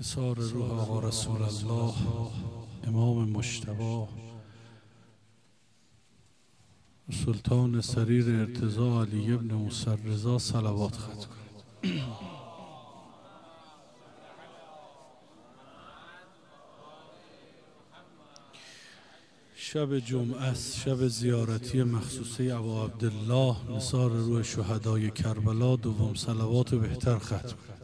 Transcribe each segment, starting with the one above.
نثار روح آقا رسول الله امام مجتبی سلطان سریر ارتضا علی ابن موسی رضا صلوات ختم کنید. شب جمعه است، شب زیارتی مخصوصه ابا عبدالله نثار روح شهدای کربلا. دوم صلوات بهتر ختم کنید.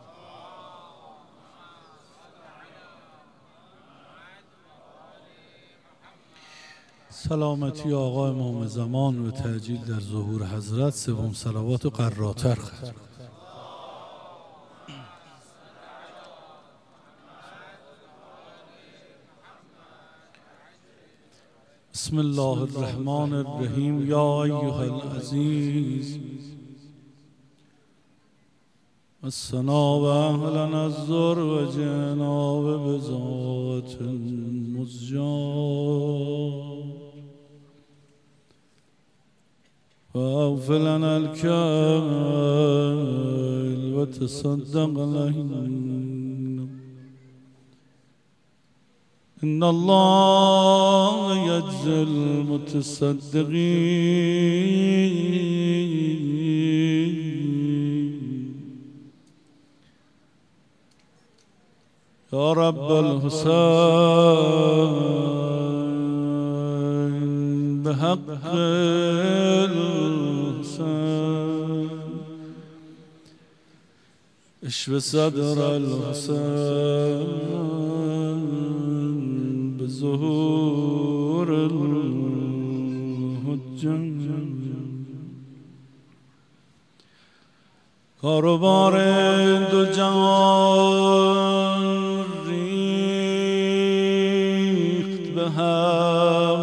سلامتی آقا امام زمان و تعجیل در ظهور حضرت. سوم صلوات و قراتر ختم. بسم الله الرحمن الرحیم. یا ایها العزیز الثنا و اهلا الزر و جناب بذات المزجار و اوف لنا الكيل و تصدق علينا ان الله يجزي المتصدقين يا رب الحسين بحق الحسين اشف صدر الحسين بظهور الحجة کاروبار دو جهان ریخت به هم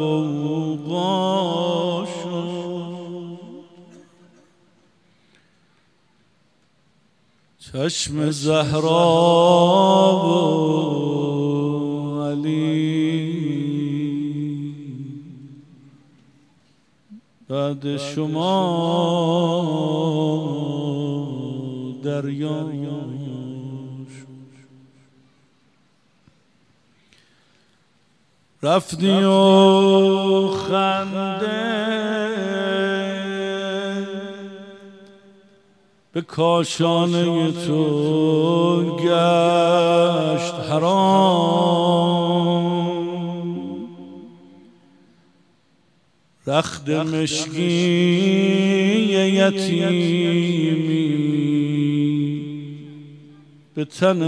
غوغا شد، چشم زهرا و علی بعد شما دریا رفتی و خنده به کاشانه تو گشت حرام، رخت مشکی یتیمی به تن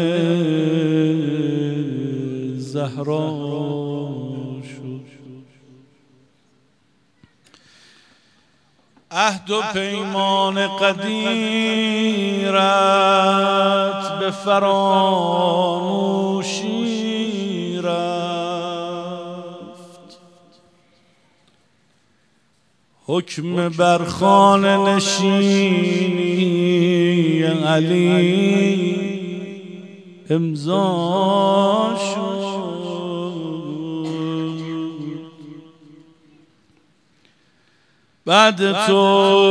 زهرا شد. عهد و پیمان قدیرت به فراموشی رفت، حکم بر خانه نشینی علی امضا شد. بعد تو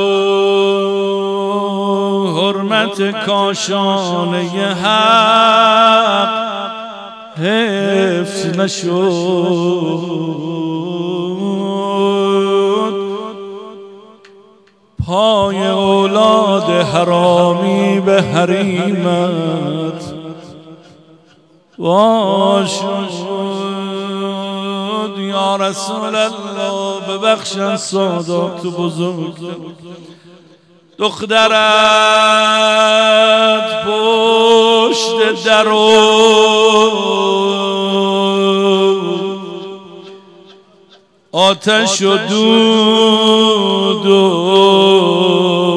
حرمت کاشانه حق حفظ نشد، پای اولاد حرامی به حریمت واشد. یا رسول الله ببخشن سادات بزرگ، دخترت پشت درو آتش و دود و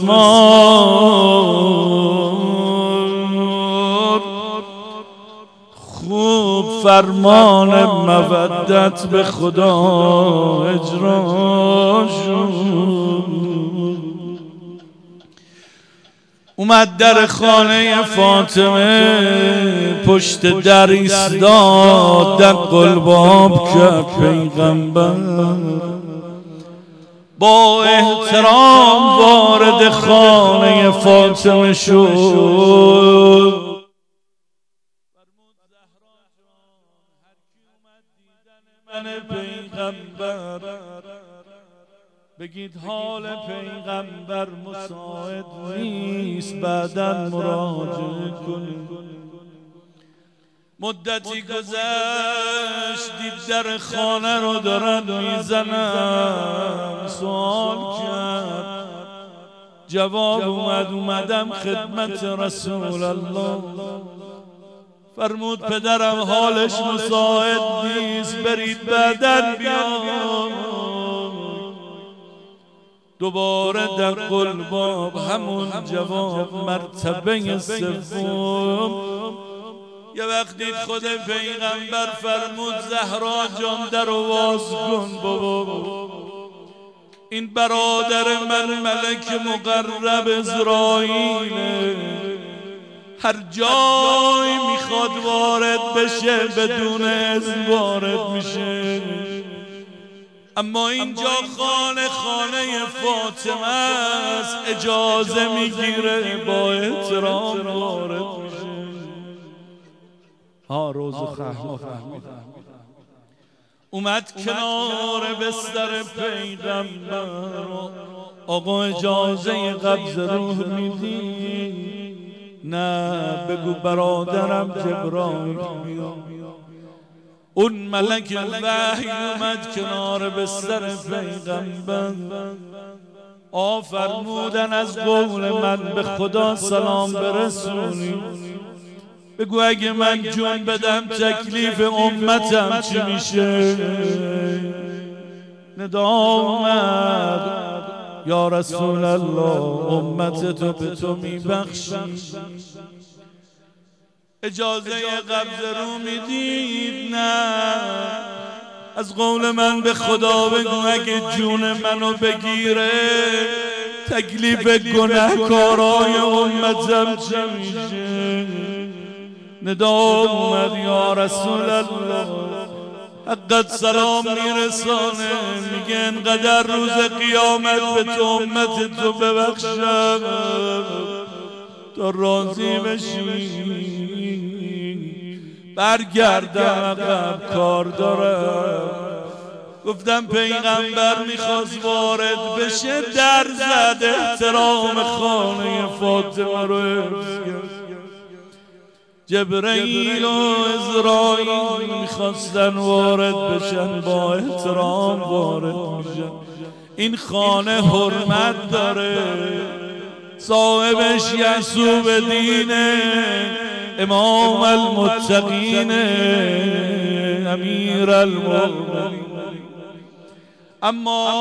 مسمار، خوب فرمان مودت به خدا اجرا شد. اومد در خانه فاطمه، پشت در ایستاد، در قلباب کرد پیغمبر، با احترام وارد خانه فاطمه شد. بگید حال پیغمبر مساعد نیست بعداً مراجعه کنید. مدتی گذشت دید در خانه رو دارن میزنن، سوال کرد، جواب اومدم خدمت رسول الله. فرمود پدرم حالش مساعد نیست، برید بعداً بیان. دوباره دق الباب، همون جواب مرتبه سوم. یه وقت دید خود پیغمبر فرمود زهرا جان در واز کن بابا، این برادر من ملک مقرب اسرائیله، هر جای میخواد وارد بشه بدون اذن وارد میشه، اما اینجا خانه فاطمه است، اجازه میگیره با احترام وارد میشه. روز خهما فهمیدم. اومد کنار بستر پیغمبر، آقا اجازه قبض روح میدی؟ نه، بگو برادرم جبرائیل میاد. اون ملک وحی اومد کنار بستر پیغمبر، فرمودن از قول من به خدا سلام برسونی، بگو اگه من جون بدم تکلیف امتم چی میشه؟ ندا اومد یا رسول الله امت تو به تو میبخشی، اجازه قبض رو میدید؟ نه، از قول من به خدا بگو اگه جون منو بگیره تکلیف گناهکارای امتم چی میشه؟ ندا اومد یا رسول الله حقت سلام میرسانه، میگه انقدر روز قیامت به تو امت تو ببخشم تا راضی بشی. برگردم عقب کار دارم. گفتم پیغمبر میخواست وارد بشه، در زد، احترام خانه فاطمه رو حفظ کرد. جبرئیل و اسرائیل میخواستن وارد بشن، با احترام وارد میشن. این خانه حرمت داره، صاحبش یعصوب دینه، امام المتقین، امیر المؤمنین. اما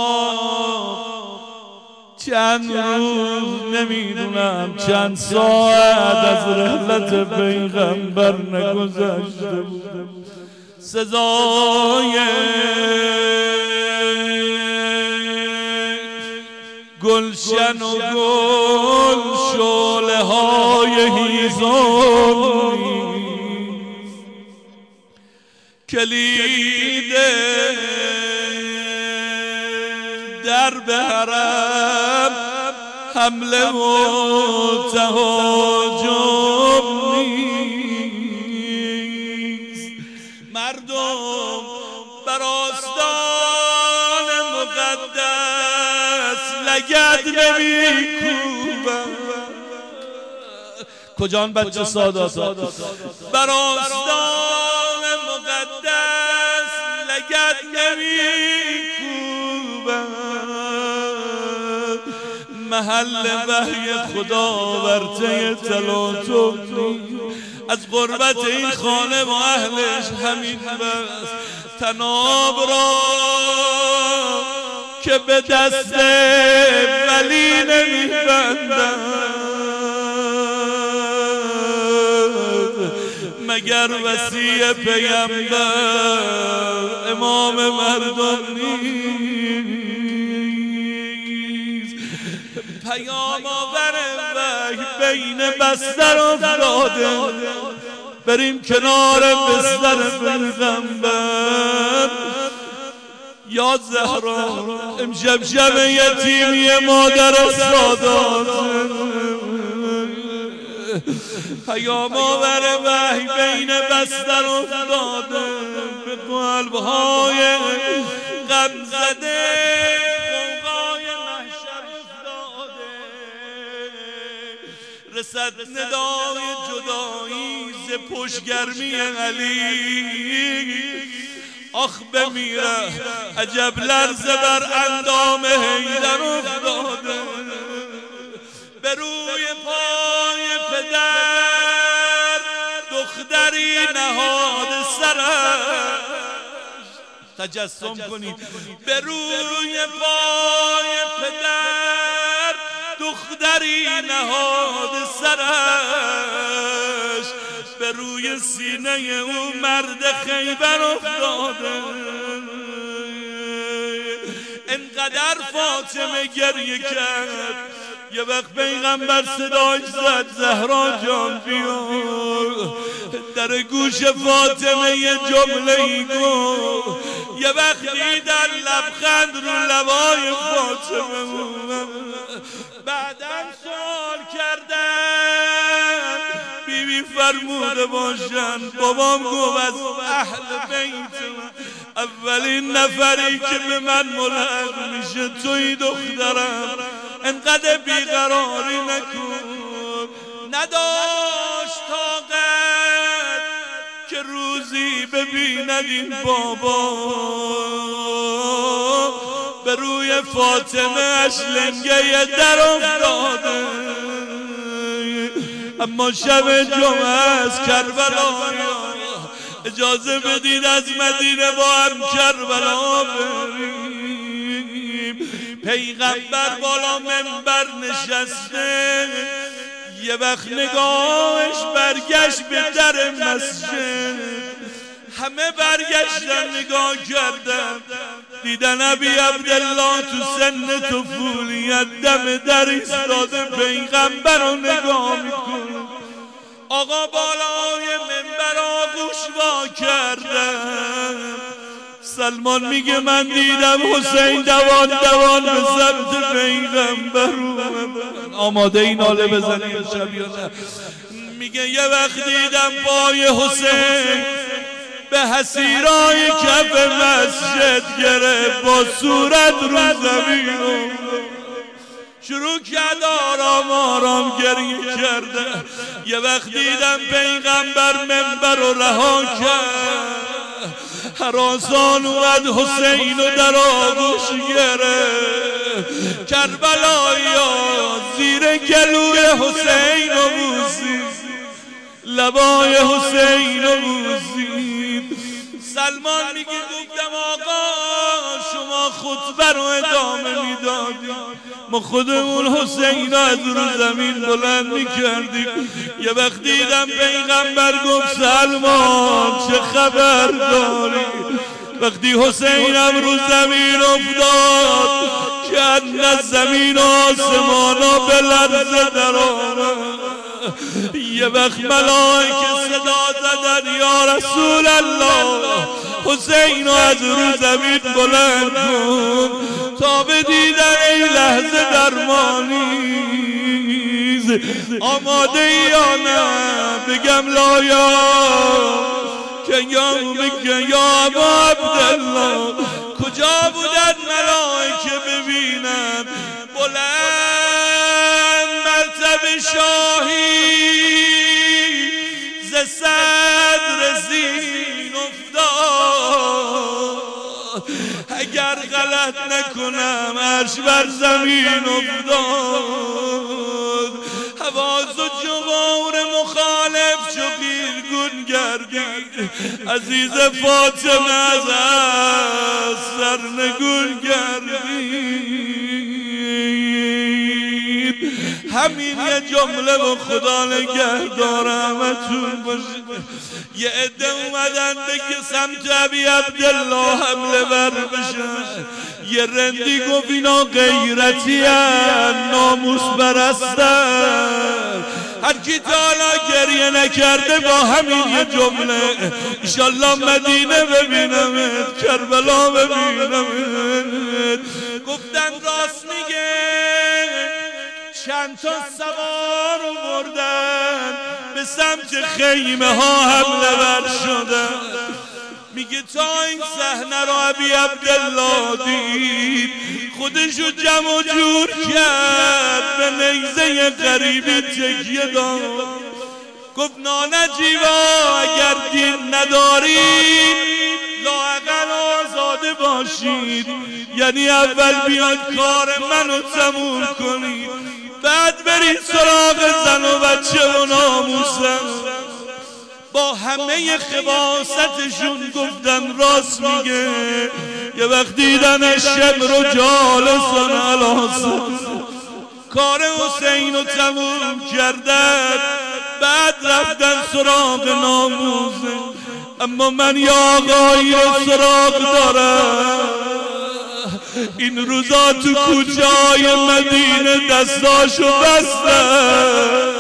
چند روز نمیدونم چند ساعت از رحلت پیغمبر نگذشته بود، سزای گلشن و گل شعله های هیزم نیست، کلید در به حرم حمله و تهاجم نیست. مردم بر آستان مقدس لگد نمی‌کوبند. کجان بچه سادات بر آستان مقدس لگد نمی‌کوبند. محل وحی خدا ورطه تلاطم از قربت این خانه و اهلش همین بس. تناب را که به دست ولی نمیبندند مگر وصی پیغمبر امام مردم نیست. پیام آور وحی بین بستر افتاده، بریم کنار بستر پیغمبر. یا زهرا امشب شب یتیمی مادر سادات، پیام آور وحی بین بستر افتاده، به قلب‌های غم زده قوقای رسد ندای جدایی ز پشتگرمی علی. آخ بمیره عجب لرزه بر اندام حیدر افتاده، به روی پای پدر دختری نهاد سرش. تجسم کنید به روی پای پدر دختری نهاد سرش، به روی سینه او مرد خیبر افتاده. انقدر فاطمه گریه کرد، یه وقت پیغمبر صداش زد زهرا جان بیا. در گوش فاطمه یه جمله گفت، یه وقت دیدن لبخند رو لبای فاطمه. بعدم سوال کردن، بیبی فرموده باشن بابام گفت از اهل بیت اولین نفری که به من ملحق میشه توی دخترم. انقدر بیقراری نکن. نداشت طاقت که روزی ببیند این بابا، به روی فاطمه اش لنگه در افتاده. اما شب جمعه از کربلا، اجازه بدید از مدینه با هم کربلا بریم. پیغمبر بالا منبر نشسته، یه وقت نگاهش برگشت به در مسجد. همه برگشتن نگاه کردن، دیدن ابی عبدالله تو سن طفولیت دم در ایستاده پیغمبر رو نگاه میکنه. آقا بالای منبر آغوش وا کردن. سلمان میگه من دیدم حسین دوان دوان به سمت پیغمبر آماده این ناله بزنیم شبیانه. میگه یه وقت دیدم پای حسین به حسیرای کف مسجد گرفت، با صورت رو زمین شروع کرد آرام آرام گریه کرده. یه وقت دیدم پیغمبر منبر رو رها کرد، هراسان اومد حسین رو در آغوش گرفت. کربلایی‌ها زیر گلوی حسین رو بوسید، لبای حسین رو بوسید. سلمان میگه گفتم آقا شما خطبه رو ادامه میدادید، ما خودمون حسین رو از رو زمین بلند میکردیم. یه وقت دیدم پیغمبر گفت سلمان چه خبر داری؟ وقتی حسینم رو زمین افتاد که از زمین و آسمانا به لرزه در آمد. یه وقت ملائکه صدا زدن یا رسول الله حسین از رو زمین بلند کن تا بدیدن این لحظه درمانیز. آماده یا نه بگم لا یا که یا بگم یا ابا عبدالله. کجا بودن ملائکه ببینن بلند مرتبه شاهی ز صدر زین افتاد. اگر غلط نکنم عرش بر زمین افتاد. حواس و جوار مخالف چو قیرگون گردید، عزیز فاطمه از سرنگون گردید. همین یه جمله و خدا نگهدار همتون باشه. یه عده اومدن بگه سمت ابی عبدالله حمله بر بشن. یه رندی گفت اینا غیرتی هن ناموس برستن. هر کی تا حالا گریه نکرده با همین یه جمله انشالله مدینه ببینمت، کربلا ببینمت. گفتن راست میگه. چند تا سوار بردن به سمت خیمه ها حمله ور شدن. میگه تا این صحنه رو ابی عبدالله دید خودشو جمع و جور کرد به نیزه غریبی تکیه داد، گفت نانجیوا اگر دین ندارید لااقل آزاده باشید، یعنی اول بیاد کار منو تموم کنید بعد برید سراغ زن و بچه و ناموسم. با همه خباستشون گفتن راست میگه. یه وقت دیدن شمر و جالسان الاسان کار حسین رو تموم کردن، بعد رفتن سراغ ناموسه. اما من یا آقایی رو سراغ دارم، این روزا تو کوچه‌های مدینه دستاشو بستن،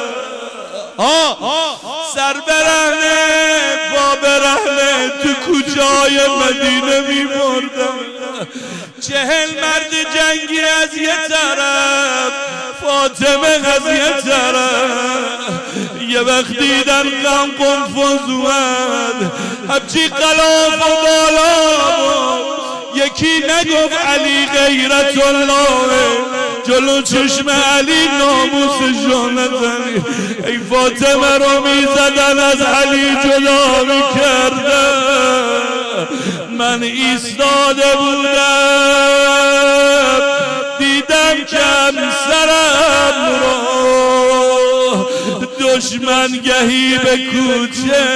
سر برهنه پا برهنه تو کوچه‌های مدینه می‌مردن. 40 مرد جنگی از یه طرف، فاطمه از یه طرف. یه وقت دیدن غم قنفذ اومد، همچی قلاف و بالا یکی نگفت علی غیرت الله، جلو چشم علی ناموسشو نزنی. ای فاطمه رو میزدن از علی جدا میکردن. من ایستاده بودم دیدم که همسرم رو دشمن گهی به کوچه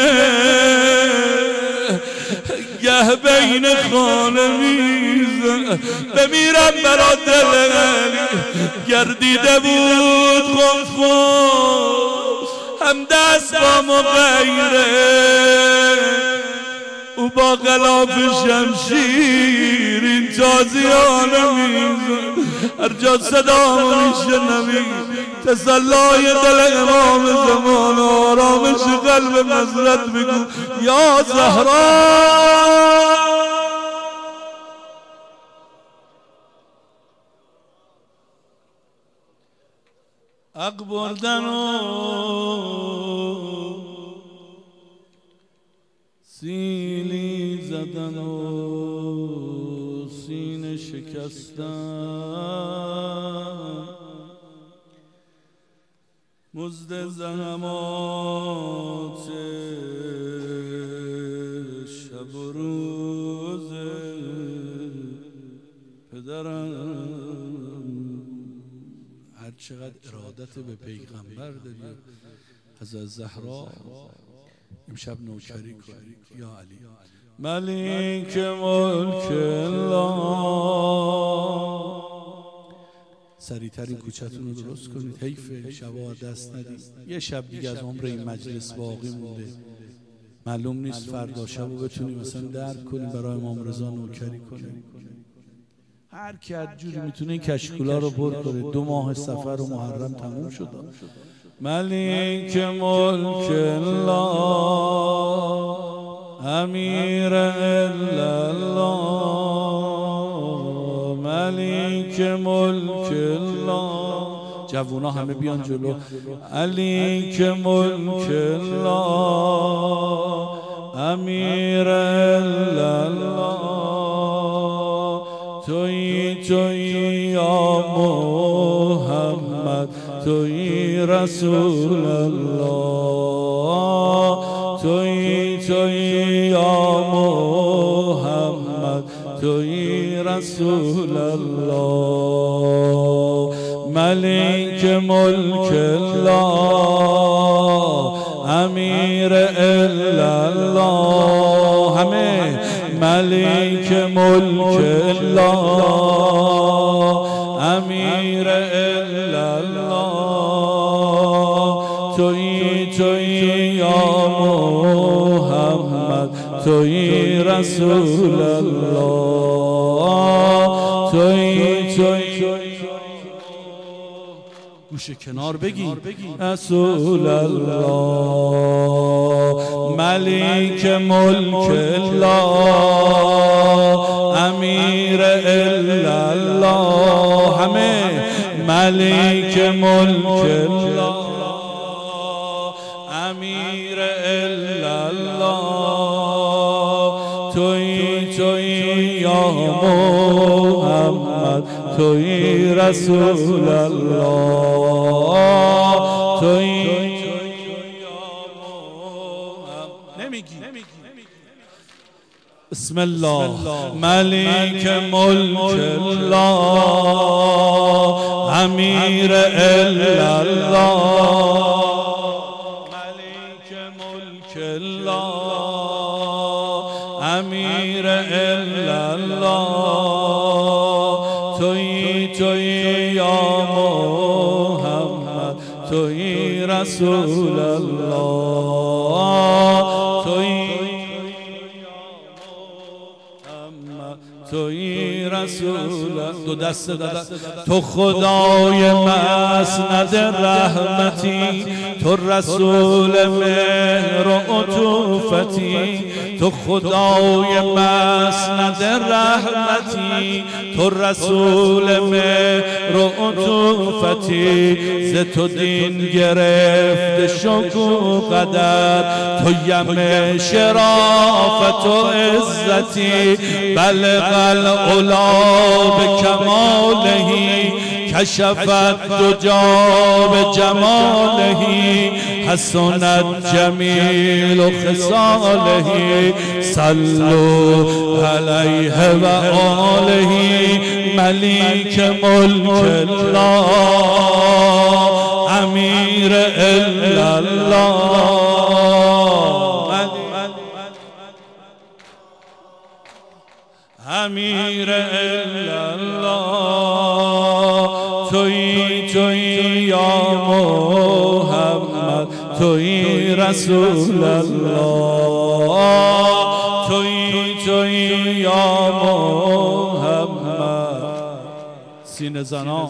گه بین خانه میزن. بمیرم برا دل گردیده بود خنفو هم دست با مغیره، او با غلاف شمشیر این تازیانه میزن. هر جا صدا میشنوی تسلای دل امام زمان و آرامش قلب مزرت بگو یا زهرا. حق بردن و سیلی زدن و سینه شکستن، مزد زحمات شب و روز پدرم. هر چقدر ارادت به پیغمبر داری حضرت زهرا، امشب نوکری کنید یا علی. ملک ملک الله. سریعتر این کوچه‌تون رو درست کنید، حیف شبا دست ندید. یه شب دیگه از عمر این مجلس باقی مونده، معلوم نیست فردا شبو بتونیم مثلا درک کنیم برای امام رضا نوکری کنیم. هر کی هر جوری میتونه این کشکولا رو پر کنه. 2 ماه سفر و محرم تموم شد. ملک ملک الله، امیر الله، ملک ملک الله. جوونا همه بیان جلو. علیک ملک الله، امیر الله، تویی یا محمد، تویی رسول الله، تویی یا محمد، تویی رسول الله. ملک ملک الله، امیر الله، همه ملک ملک الله، امیر الله، تویی یا محمد، تویی رسول الله، تویی گوشه کنار بگی رسول الله. ملک ملک الله، امیر الله، همه ملک ملک الله، امیر الله، تویی یا محمد، تویی رسول الله. بسم الله ملک ملک الله امیر الا الله ملک ملک الله امیر الا الله تویی یا محمد تویی رسول الله تویی رسول. دو دست تو خدای مسند رحمتی، تو رسول مهر و عطوفتی. تو خدای مسند رحمتی، تو رسول مهر و عطوفتی. ز تو دین گرفت شکوه قدر، تو یم شرافت و عزتی. بلغ العلا بکماله، کشفت دجا بجماله. حسنت جمیل خصاله، صلوا علیه و آله. ملیک ملک الله امیر الا الله امیر الا الله. تویی یا محمد تویی رسول الله. تویی یا محمد. سینه زنان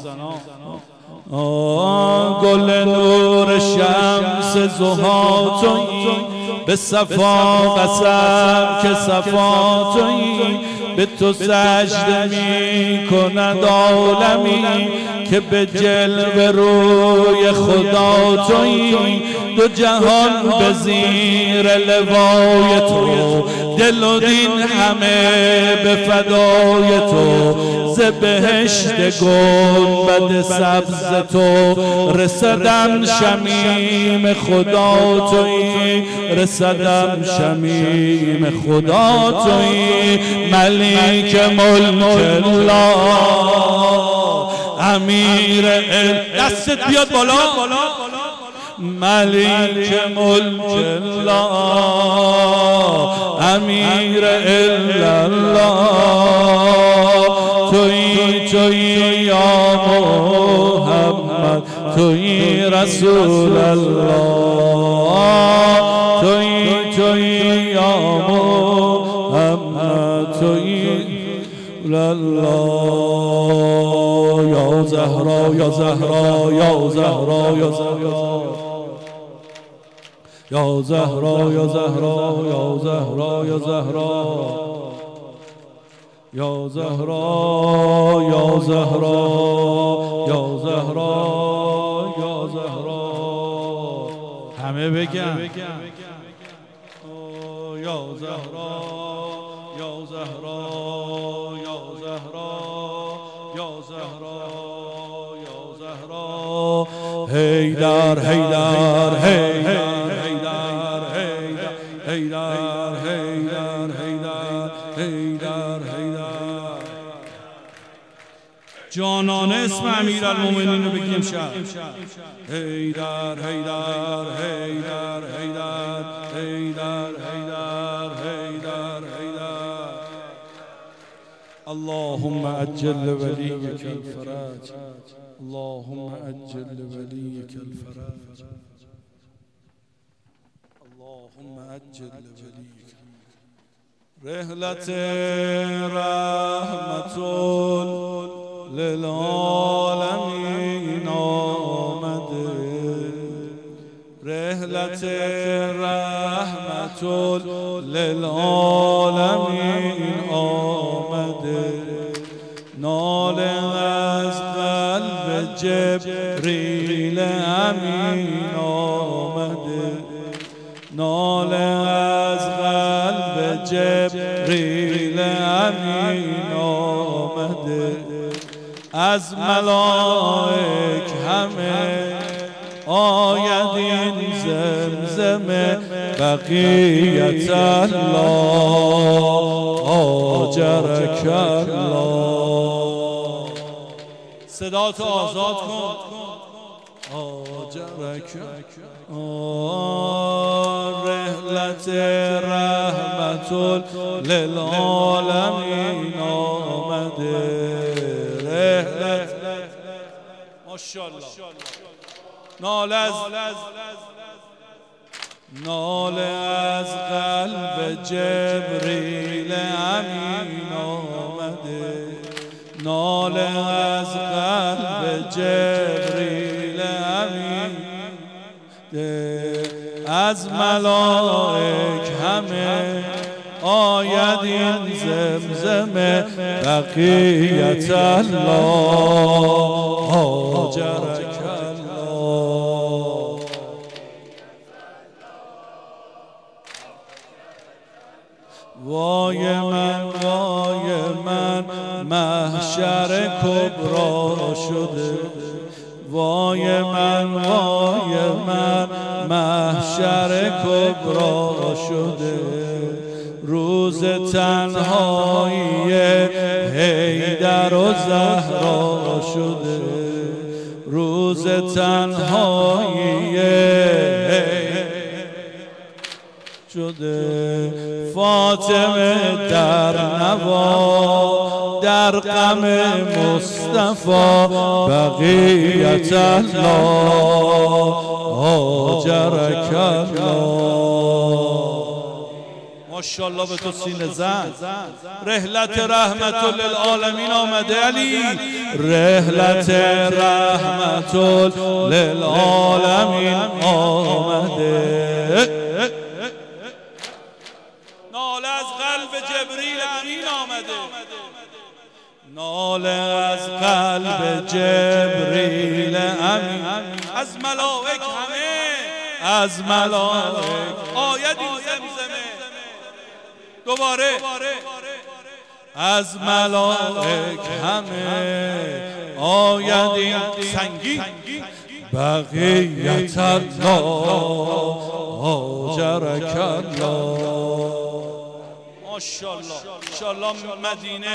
گل نور شمس ضحی تویی، به صفا قسم که صفا تویی. به تو سجده می کند عالمی، که به جلوه روی خدا تویی. دو جهان به زیر لوای تو، دل و دین همه به فدای تو. ز بهشت گنبد سبز تو رسدم شمیم خدا تویی. رسدم شمیم خدا تویی. ملیک ملک الله امیر دستت بیاد بالا. ملیک ملک الله امیر الا الله. تویی یا محمد تویی رسول الله. تویی یا محمد تویی الله. یا زهرا یا زهرا یا زهرا یا زهرا یا زهرا یا زهرا یا زهرا یا زهرا یا زهرا یا زهرا یا زهرا یا زهرا. همه بگن یا زهرا یا زهرا یا زهرا یا زهرا یا زهرا. حیدر حیدر حیدر حیدر حیدر حیدر حیدر حیدر. جانانه اسم امیرالمومنین رو بگیم شب. حیدر حیدر حیدر حیدر حیدر حیدر حیدر حیدر. اللهم عجل ولیک الفرج، اللهم عجل ولیک الفرج، اللهم عجل ولیک. رحلت رحمت للعالمین آمده، رحلت رحمت للعالمین آمده. ناله از قلب جبریل امین آمده، ناله از قلب جبریل امین آمده. از ملائک همه آید این زمزمه بقیت الله. آجرک الله. صداتو آزاد کن. آجرک رحلت رحمت للعالمین آمده. رحلت ماشاءالله. ناله از قلب جبریل امین آمده. ناله از قلب جبریل امین. از ملائک همه آید این زمزمه بقیت الله آجرک الله. وای من محشر کبرا شده. وای من محشر کبرا شده. روز تنهایی حیدر و زهرا شده. روز تنهایی شده. فاطمه در نوا در غم مصطفی بقیت الله آجرک الله. ماشاءالله به تو سینه زن. رحلت رحمت للعالمین آمده علی. رحلت رحمت للعالمین آمده. ناله از قلب جبریل امین آمده. ناله از قلب جبریل امین. از ملائک همه از ملائک آید این زمزمه. دوباره از ملائک همه آید این سنگین بقیت الله آجرک الله. ماشاءالله مدینه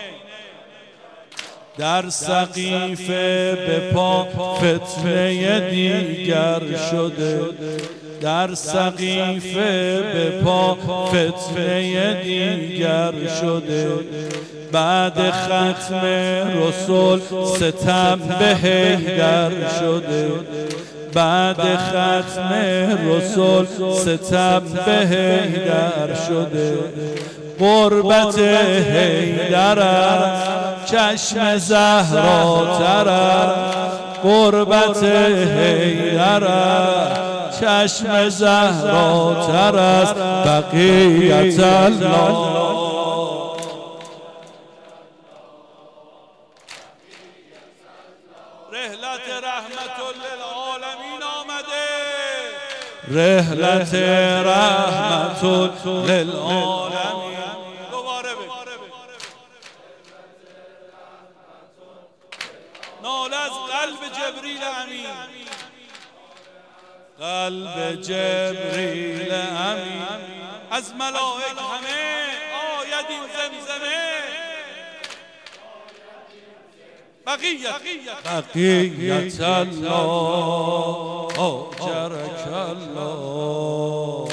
در سقیفه به پا فتنه دیگر شده. در سقیفه به پا فتنه دیگر شده. بعد ختم رسول ستم به حیدر شده. بعد ختم رسول ستم به حیدر شده. قربت حیدر است چشم زهراتر است. قربت حیدر است چشم زهراتر است بقیت الله. رحلت رحمت للعالمین آمده. رحلت رحمت للعالمین. دوباره ناله از قلب جبریل امین. قلب جبریل امین. از ملائک همه آید این زمزمه بقیت الله آجرک الله.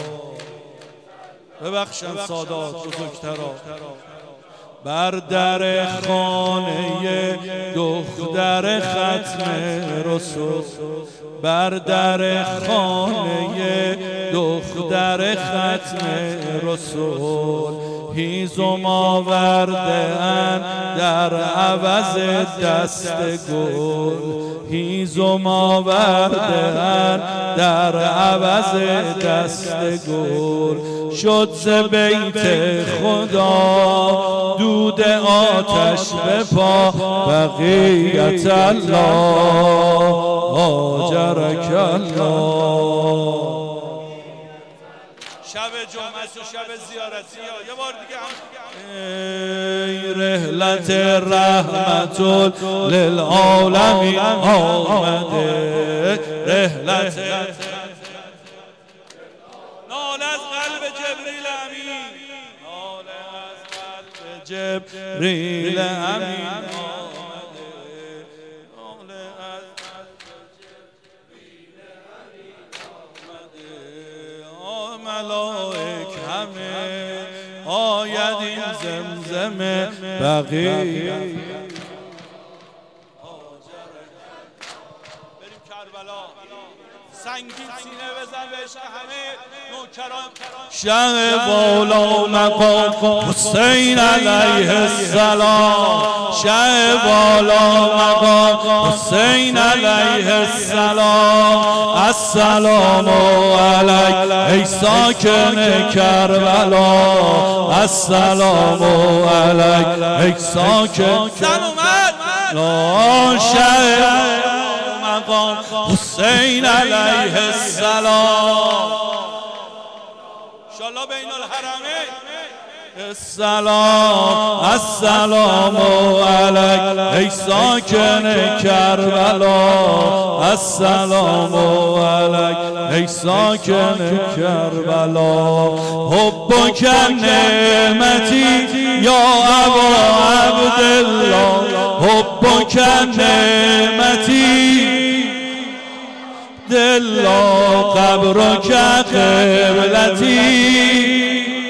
ببخشن سادات بزرگترا. بر در خانه دختر ختم رسول. بر در خانه دختر ختم رسول. هیزم آورده اند در عوض دست گل. هیزم آورده اند در عوض دست گل. شد ز بیت خدا دود آتش به پا بقیت الله آجرک الله. شب جمعه و شب زیارتی یه بار دیگه هم. ای رحلت رحمت للعالمین آمده. رحلت ناله از قلب جبریل امین. ناله از جبریل امین ملائک همه آید این زمزم بقیه. بریم کربلا سنگین سینه بزن به عشق همه نوکران. شه بالا مقام حسین علیه السلام، شه بالا مقام حسین علیه السلام. السلام علیک ای ساکن کربلا، السلام علیک ای ساکن کربلا. شه مقام حسین علیه السلام، انشاءالله بین الحرمین. السلام السلام علیک ای ساکن کربلا، السلام علیک ای ساکن کربلا. حبک نعمتی یا ابا عبدالله، حبک نعمتی دلا قبرک قبلتی.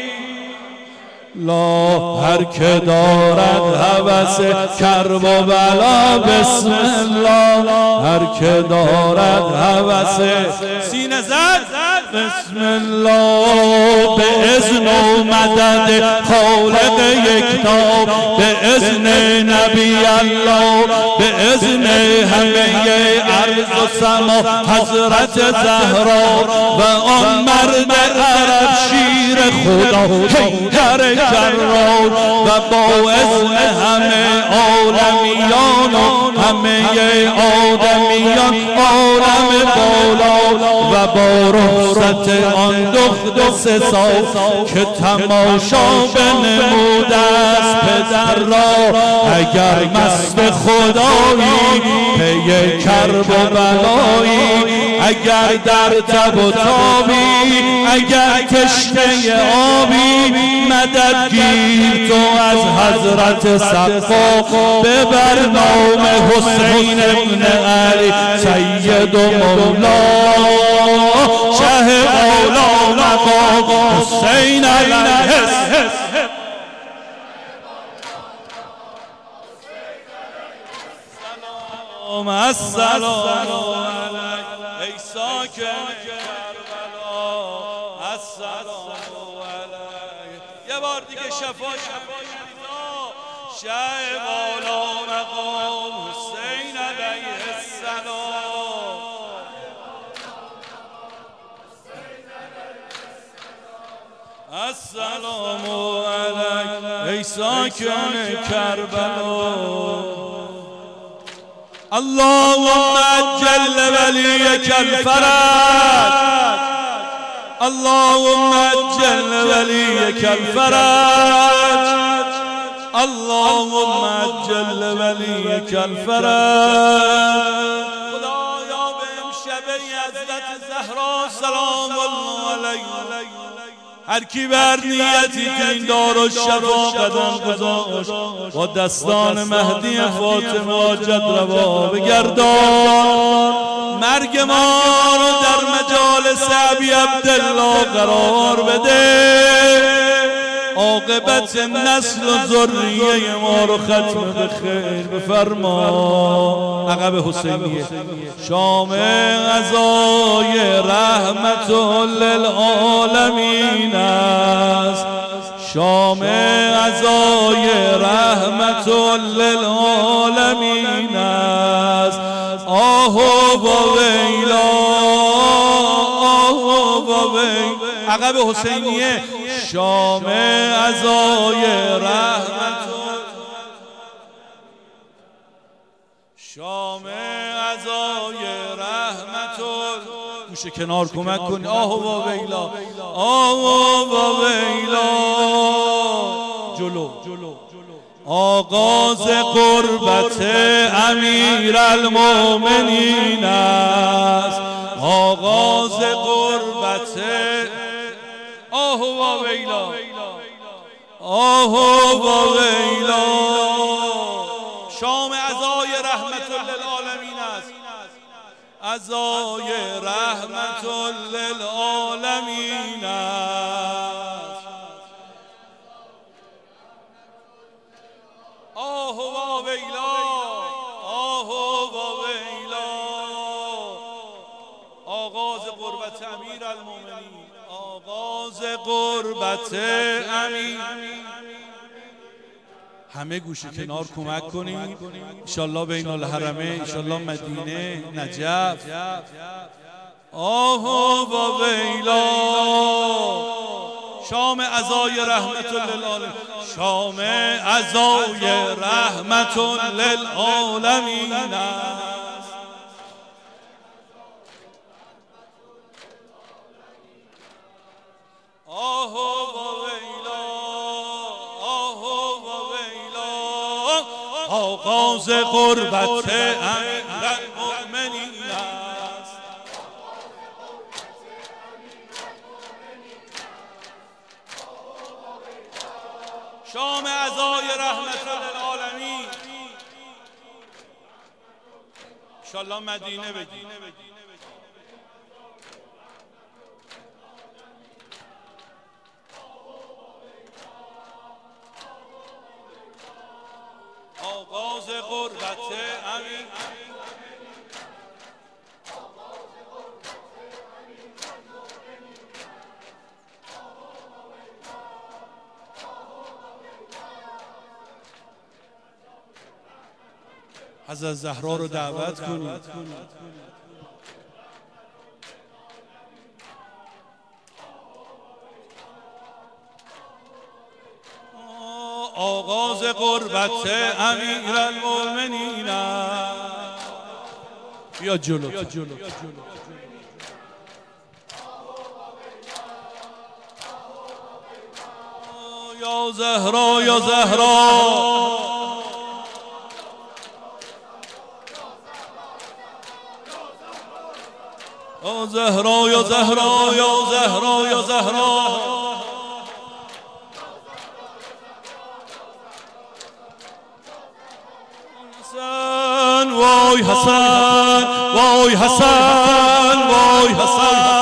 لا هر که دارد هوس کرب و بلا بسم الله، هر که دارد هوس سینه زد بسم الله. به اذن و مدد خالق یکتا، به اذن نبی الله، به اذن همه ارض و سما حضرت زهرا و آن مرد عرب شیر خدا حیدر کرار و با اذن همه عالمیان و همه آدمیان عالم بالا و با رخصت آن دختر 3 سال که تماشا بنموده است پدر را. اگر مست خدایی پی کرب و بلایی، اگر در تب و تابی، اگر تشنه آبی، مدد گیر تو از حضرت صفا. ببر نام حسین ابن علی سید و مولا، شه بالا مقام حسین علیه السلام. السلام علیک ای ساکن کربلا، السلام علیک. یه بار دیگه شفا شه بالا مقام حسین علیه السلام. السلام علیک ای ساکن کربلا. اللهم اجل ولیک الفرج، اللهم اجل ولیک الفرج، اللهم اجل ولیک الفرج. خدایا به امشب حضرت زهرا سلام الله علیها هر کی بر نیتی که این دارالشفا قدم گذاشت با دستان مهدی فاطمه حاجت روا بگردان. مرگ ما رو در مجالس ابی عبدالله قرار بده، عاقبت نسل و ذریه ما رو ختم به خیر بفرما. عقب حسینیه شام غذای رحمت للعالمین است، شام غذای رحمت للعالمین است. آه و ویلا، آه و ویلا. عقب حسینیه شام غذای رحمت، شام غذای رحمت. گوشه کنار کمک کن. آه و ویلا، آه و ویلا. جلو آغاز قربت امیرالمومنین است، آغاز قربت. آه و ویلا، آه و ویلا. شام عزای رحمت للعالمین است، عزای رحمت للعالمین است. آه و ویلا، آه و ویلا. آغاز قربت امیرالمومنین، آغاز قربت امیر. همه گوشه کنار کمک کنید انشالله بین الحرمین، انشالله مدینه، نجف. آه و ویلا. شام عزای رحمت للعالمین، شام عزای رحمت للعالمین است. آه و ویلا، آه و ویلا. آغاز قربت امیرالمومنین است. شام عزای رحمت للعالمین، انشالله مدینه بگید. آغاز قربت امین. حضرت زهرا رو دعوت کنید. آغاز قربت امیرالمومنین است. بیا جلو. یا زهرا، یا زهرا. یا زهرا، یا زهرا، یا زهرا، یا زهرا. حسن وای حسن، وای حسن، وای حسن.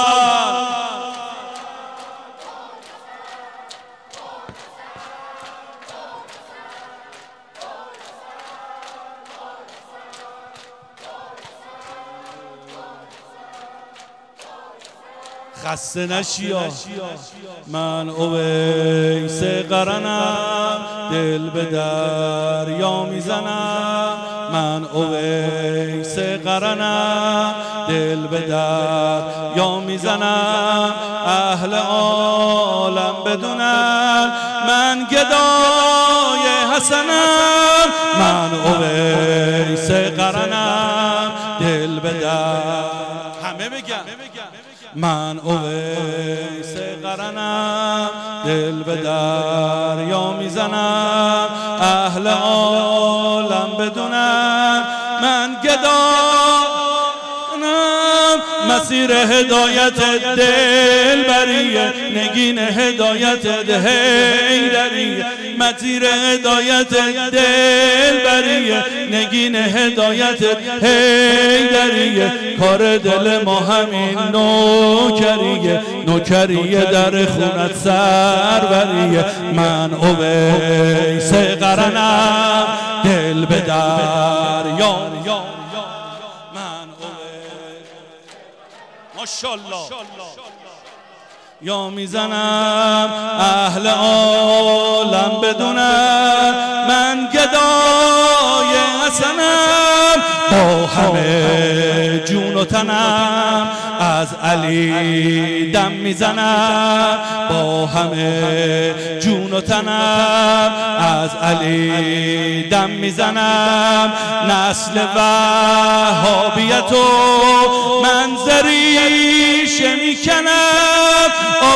خسته نشیا من اویس قرنم، دل به دریا میزنم. من اویس قرنم، دل به دریا میزنم. اهل عالم بدونن من گدای حسنم. من اویس قرنم، دل به در. همه بگن من اویس قرنم، دل به دریا میزنم. اهل عالم بدونن من گدانم. مسیر هدایت دل بریه، نگین هدایت حیدریه. مسیر هدایت دل بریه، نگین هدایت حیدریه. کار دل ما همین نوکریه، نوکریه در خونت سروریه. من اویس قرنم، دل به دریا. من اویس ماشاءالله یا میزنم. اهل عالم بدونن من گدای حسنم. با همه جون و تنم از علی دم میزنم. با همه جون و تنم از علی دم میزنم. نسل وهابیت و منظریش میکنم.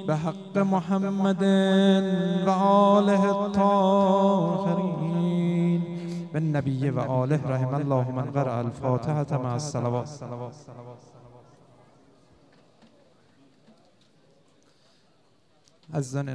بحق محمد وآله الطاهرين بالنبي وآله رحم الله من قرأ الفاتحة مع الصلوات. از